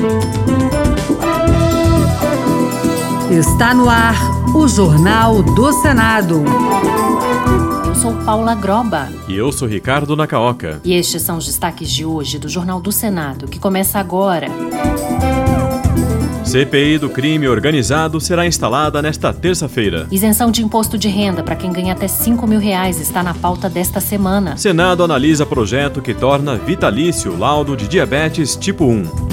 Está no ar o Jornal do Senado. Eu sou Paula Groba. E eu sou Ricardo Nacaoca. E estes são os destaques de hoje do Jornal do Senado, que começa agora. CPI do crime organizado será instalada nesta terça-feira. Isenção de imposto de renda para quem ganha até R$5 mil está na pauta desta semana. Senado analisa projeto que torna vitalício o laudo de diabetes tipo 1.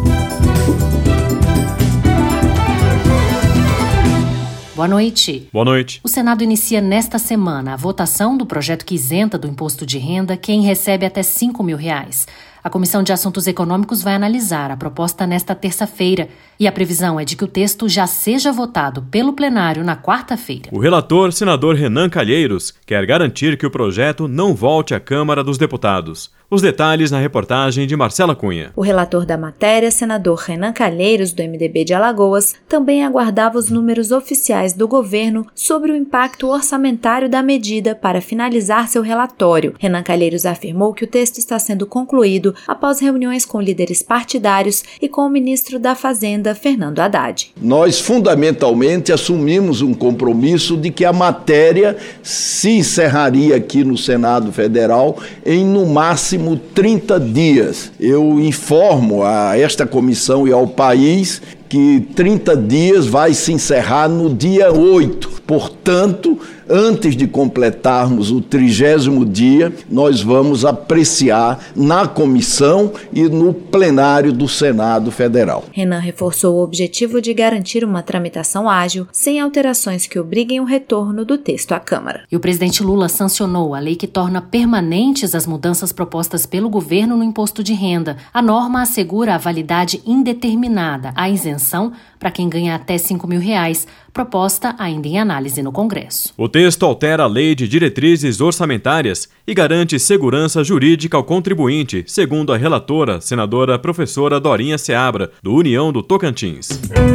Boa noite. Boa noite. O Senado inicia nesta semana a votação do projeto que isenta do imposto de renda quem recebe até R$5 mil. A Comissão de Assuntos Econômicos vai analisar a proposta nesta terça-feira e a previsão é de que o texto já seja votado pelo plenário na quarta-feira. O relator, senador Renan Calheiros, quer garantir que o projeto não volte à Câmara dos Deputados. Os detalhes na reportagem de Marcela Cunha. O relator da matéria, senador Renan Calheiros, do MDB de Alagoas, também aguardava os números oficiais do governo sobre o impacto orçamentário da medida para finalizar seu relatório. Renan Calheiros afirmou que o texto está sendo concluído após reuniões com líderes partidários e com o ministro da Fazenda, Fernando Haddad. Nós, fundamentalmente, assumimos um compromisso de que a matéria se encerraria aqui no Senado Federal em, no máximo, 30 dias. Eu informo a esta comissão e ao país que 30 dias vai se encerrar no dia 8. Portanto, antes de completarmos o 30º dia, nós vamos apreciar na comissão e no plenário do Senado Federal. Renan reforçou o objetivo de garantir uma tramitação ágil, sem alterações que obriguem o retorno do texto à Câmara. E o presidente Lula sancionou a lei que torna permanentes as mudanças propostas pelo governo no imposto de renda. A norma assegura a validade indeterminada, a isenção para quem ganha até R$5 mil, proposta ainda em análise no Congresso. O texto altera a lei de diretrizes orçamentárias e garante segurança jurídica ao contribuinte, segundo a relatora, senadora professora Dorinha Seabra, do União do Tocantins.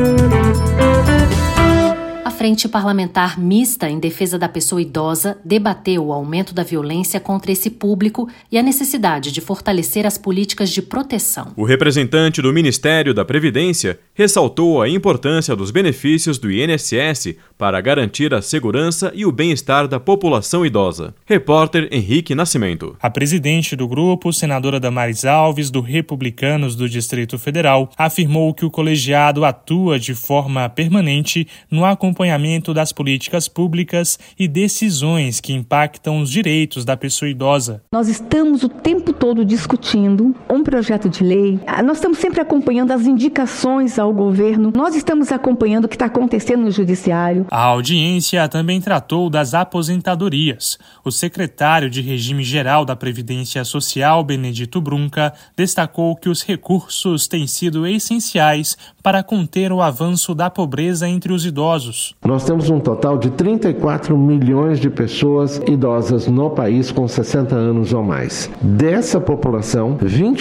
A Frente Parlamentar Mista em Defesa da Pessoa Idosa debateu o aumento da violência contra esse público e a necessidade de fortalecer as políticas de proteção. O representante do Ministério da Previdência ressaltou a importância dos benefícios do INSS para garantir a segurança e o bem-estar da população idosa. Repórter Henrique Nascimento. A presidente do grupo, senadora Damares Alves, do Republicanos do Distrito Federal, afirmou que o colegiado atua de forma permanente no acompanhamento das políticas públicas e decisões que impactam os direitos da pessoa idosa. Nós estamos o tempo todo discutindo um projeto de lei, nós estamos sempre acompanhando as indicações ao governo, nós estamos acompanhando o que está acontecendo no judiciário. A audiência também tratou das aposentadorias. O secretário de Regime Geral da Previdência Social, Benedito Brunca, destacou que os recursos têm sido essenciais para conter o avanço da pobreza entre os idosos. Nós temos um total de 34 milhões de pessoas idosas no país com 60 anos ou mais. Dessa população,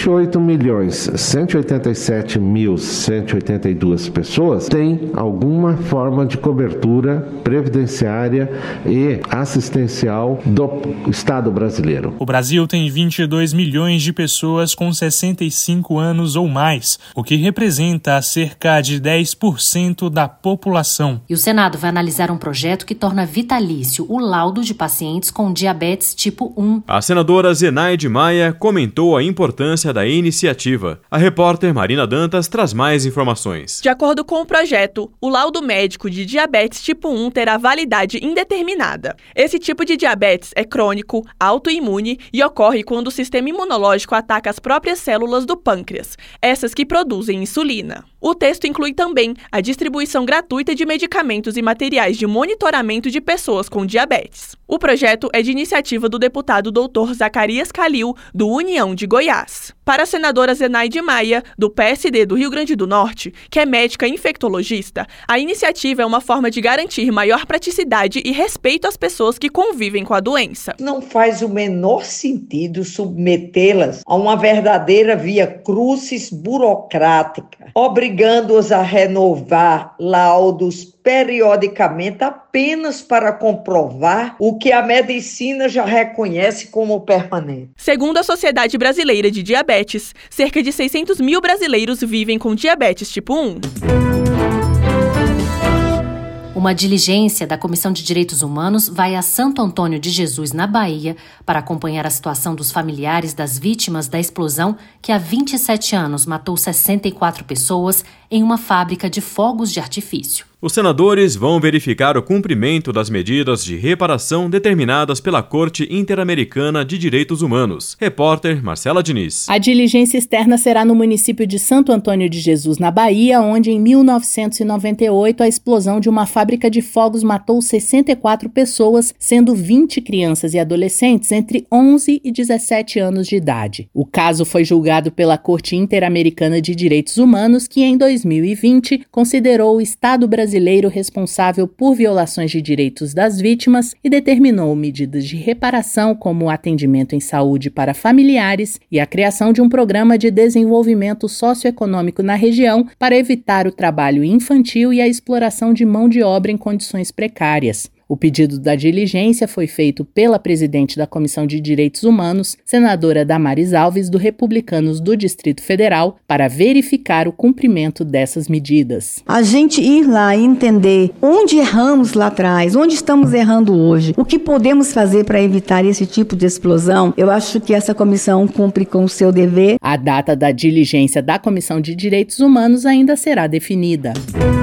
28.187.182 pessoas têm alguma forma de cobertura previdenciária e assistencial do Estado brasileiro. O Brasil tem 22 milhões de pessoas com 65 anos ou mais, o que representa cerca de 10% da população. E o Senado vai analisar um projeto que torna vitalício o laudo de pacientes com diabetes tipo 1. A senadora Zenaide Maia comentou a importância da iniciativa. A repórter Marina Dantas traz mais informações. De acordo com o projeto, o laudo médico de diabetes tipo 1 terá validade indeterminada. Esse tipo de diabetes é crônico, autoimune e ocorre quando o sistema imunológico ataca as próprias células do pâncreas, essas que produzem insulina. O texto inclui também a distribuição gratuita de medicamentos e materiais de monitoramento de pessoas com diabetes. O projeto é de iniciativa do deputado Dr. Zacarias Calil, do União de Goiás. Para a senadora Zenaide Maia, do PSD do Rio Grande do Norte, que é médica infectologista, a iniciativa é uma forma de garantir maior praticidade e respeito às pessoas que convivem com a doença. Não faz o menor sentido submetê-las a uma verdadeira via crucis burocrática, obrigando obrigando-os a renovar laudos periodicamente apenas para comprovar o que a medicina já reconhece como permanente. Segundo a Sociedade Brasileira de Diabetes, cerca de 600 mil brasileiros vivem com diabetes tipo 1. Uma diligência da Comissão de Direitos Humanos vai a Santo Antônio de Jesus, na Bahia, para acompanhar a situação dos familiares das vítimas da explosão que há 27 anos matou 64 pessoas em uma fábrica de fogos de artifício. Os senadores vão verificar o cumprimento das medidas de reparação determinadas pela Corte Interamericana de Direitos Humanos. Repórter Marcela Diniz. A diligência externa será no município de Santo Antônio de Jesus, na Bahia, onde em 1998 a explosão de uma fábrica de fogos matou 64 pessoas, sendo 20 crianças e adolescentes entre 11 e 17 anos de idade. O caso foi julgado pela Corte Interamericana de Direitos Humanos, que em 2020 considerou o Estado brasileiro responsável por violações de direitos das vítimas e determinou medidas de reparação como o atendimento em saúde para familiares e a criação de um programa de desenvolvimento socioeconômico na região para evitar o trabalho infantil e a exploração de mão de obra em condições precárias. O pedido da diligência foi feito pela presidente da Comissão de Direitos Humanos, senadora Damares Alves, do Republicanos do Distrito Federal, para verificar o cumprimento dessas medidas. A gente ir lá e entender onde erramos lá atrás, onde estamos errando hoje, o que podemos fazer para evitar esse tipo de explosão, eu acho que essa comissão cumpre com o seu dever. A data da diligência da Comissão de Direitos Humanos ainda será definida.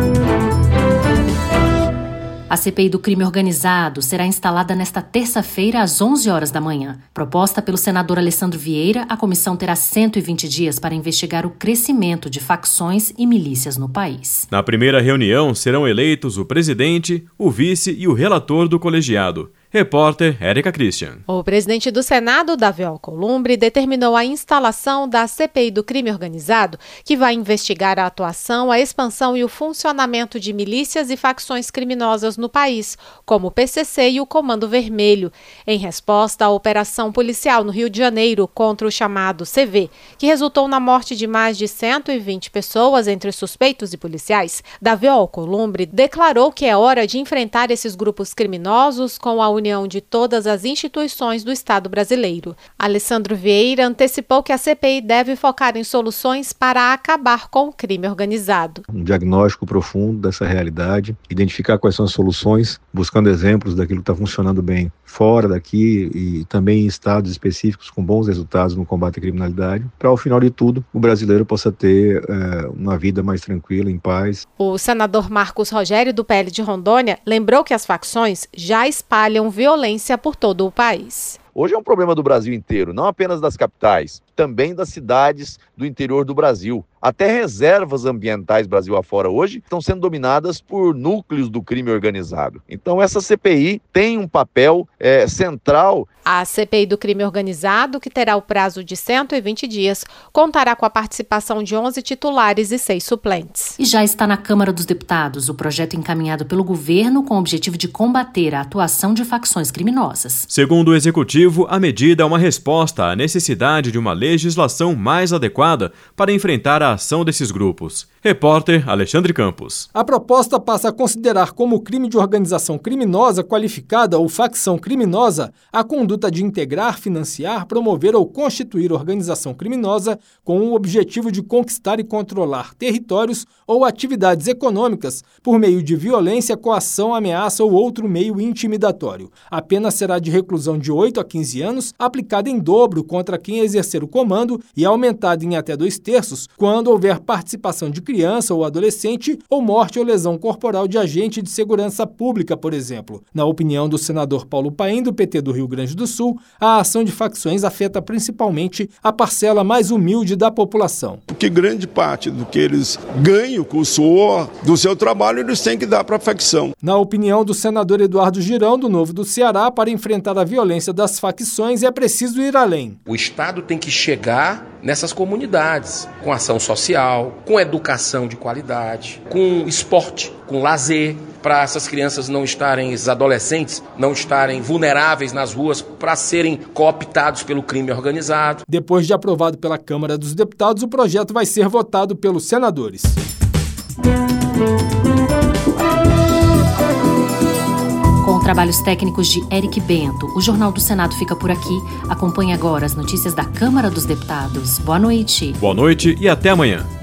A CPI do crime organizado será instalada nesta terça-feira às 11 horas da manhã. Proposta pelo senador Alessandro Vieira, a comissão terá 120 dias para investigar o crescimento de facções e milícias no país. Na primeira reunião serão eleitos o presidente, o vice e o relator do colegiado. Repórter Érica Christian. O presidente do Senado, Davi Alcolumbre, determinou a instalação da CPI do crime organizado, que vai investigar a atuação, a expansão e o funcionamento de milícias e facções criminosas no país, como o PCC e o Comando Vermelho, em resposta à operação policial no Rio de Janeiro contra o chamado CV, que resultou na morte de mais de 120 pessoas entre suspeitos e policiais. Davi Alcolumbre declarou que é hora de enfrentar esses grupos criminosos com a união de todas as instituições do Estado brasileiro. Alessandro Vieira antecipou que a CPI deve focar em soluções para acabar com o crime organizado. Um diagnóstico profundo dessa realidade, identificar quais são as soluções, buscando exemplos daquilo que está funcionando bem fora daqui e também em estados específicos com bons resultados no combate à criminalidade, para ao final de tudo o brasileiro possa ter uma vida mais tranquila, em paz. O senador Marcos Rogério, do PL de Rondônia, lembrou que as facções já espalham violência por todo o país. Hoje é um problema do Brasil inteiro, não apenas das capitais, também das cidades do interior do Brasil. Até reservas ambientais Brasil afora hoje estão sendo dominadas por núcleos do crime organizado. Então essa CPI tem um papel central. A CPI do crime organizado, que terá o prazo de 120 dias, contará com a participação de 11 titulares e 6 suplentes. E já está na Câmara dos Deputados o projeto encaminhado pelo governo com o objetivo de combater a atuação de facções criminosas. Segundo o Executivo, a medida é uma resposta à necessidade de uma legislação mais adequada para enfrentar a ação desses grupos. Repórter Alexandre Campos. A proposta passa a considerar como crime de organização criminosa qualificada ou facção criminosa a conduta de integrar, financiar, promover ou constituir organização criminosa com o objetivo de conquistar e controlar territórios ou atividades econômicas por meio de violência, coação, ameaça ou outro meio intimidatório. A pena será de reclusão de 8 a 15 anos, aplicada em dobro contra quem exercer o comando e aumentada em até 2/3 quando houver participação de criança ou adolescente ou morte ou lesão corporal de agente de segurança pública, por exemplo. Na opinião do senador Paulo Paim, do PT do Rio Grande do Sul, a ação de facções afeta principalmente a parcela mais humilde da população. Porque grande parte do que eles ganham com o suor do seu trabalho, eles têm que dar para a facção. Na opinião do senador Eduardo Girão, do Novo do Ceará, para enfrentar a violência das facções é preciso ir além. O Estado tem que chegar nessas comunidades, com ação social, com educação de qualidade, com esporte, com lazer, para essas crianças não estarem, esses adolescentes, não estarem vulneráveis nas ruas para serem cooptados pelo crime organizado. Depois de aprovado pela Câmara dos Deputados, o projeto vai ser votado pelos senadores. Com trabalhos técnicos de Eric Bento, o Jornal do Senado fica por aqui. Acompanhe agora as notícias da Câmara dos Deputados. Boa noite. Boa noite e até amanhã.